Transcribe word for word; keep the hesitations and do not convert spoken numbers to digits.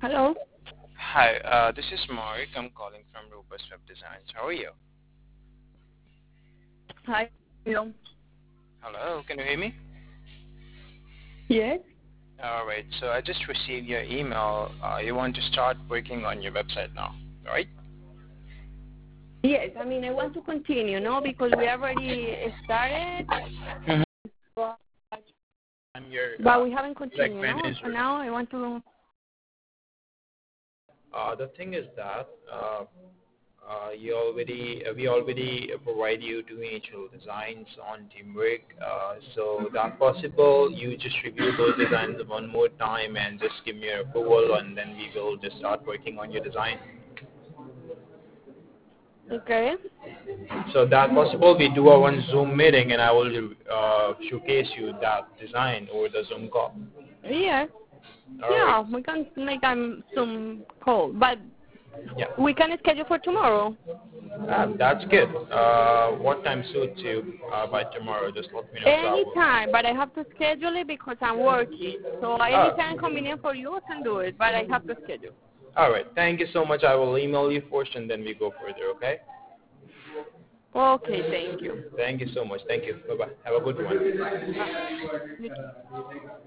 Hello. Hi, uh, this is Mark. I'm calling from Robust Web Designs. How are you? Hi. Hello. Hello, can you hear me? Yes. All right, so I just received your email. Uh, you want to start working on your website now, right? Yes. I mean, I want to continue, no, because we already started, Mm-hmm. but, I'm your but uh, we haven't project continued, no. So manager. now I want to. Uh, the thing is that uh, uh, you already uh, we already provide you two initial designs on Teamwork. Uh, so that possible, you just review those designs one more time and just give me your approval, and then we will just start working on your design. Okay. So that possible, we do a one Zoom meeting, and I will uh, showcase you that design over the Zoom call. Yeah. All right. Yeah. We can make um some call, but Yeah. we can schedule for tomorrow. Ah, that's good. Uh, what time suits you uh, by tomorrow? Just let me know so I will. Anytime, but I have to schedule it because I'm working. So Oh, anytime convenient for you, I can do it, but I have to schedule. all right. Thank you so much. I will email you first, and then we go further. Okay. Okay. Thank you. Thank you so much. Thank you. Bye bye. Have a good one. Bye. You too.